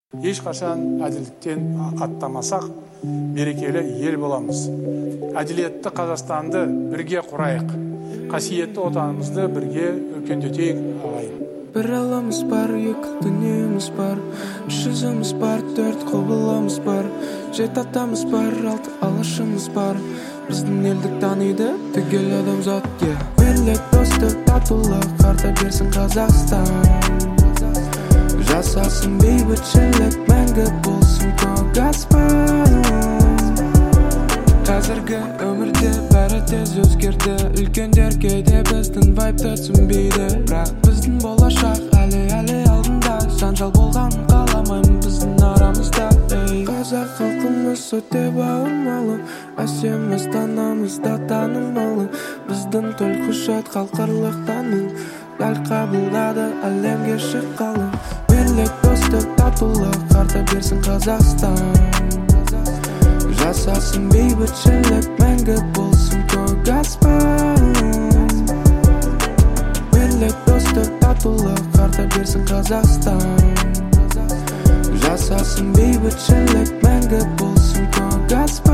Ешқашан әділеттен аттамасақ, берекелі ел боламыз. Әділетті Қазақстанды бірге құрайық. Қасиетті отанымызды бірге өркендетейік ағайын. Bir alamız var, екі дүниеміз бар, үш жүзіміз бар, төрт құбылымыз бар, жеті атамыз бар, алты алашымыз бар. Біздің елдік таниды түгел адамзат. Бірлік, достық, татулық арта берсін Қазақстан. Жасасын бейбітшілік, мәңгі болсын көк аспан. Қазіргі өмірде бәрі тез өзгерді, үлкендер кейде біздің вайбты түсінбейді. Бірақ біздің болашақ әлі алдында, жанжал болған қаламаймын біздің арамызда. Қазақ халқымыз өте бауырмалы, әсеміз данамызда танымалы. Біздің төлқұжат халықаралық таным, дәл қабылдады әлемге шыққалы. Бірлік, достық, татулық арта берсін Қазақстан. Жасасын бейбітшілік, мәңгі болсын көк аспан. Бірлік, достық, татулық арта берсін Қазақстан. Жасасын бейбітшілік, мәңгі болсын көк аспан.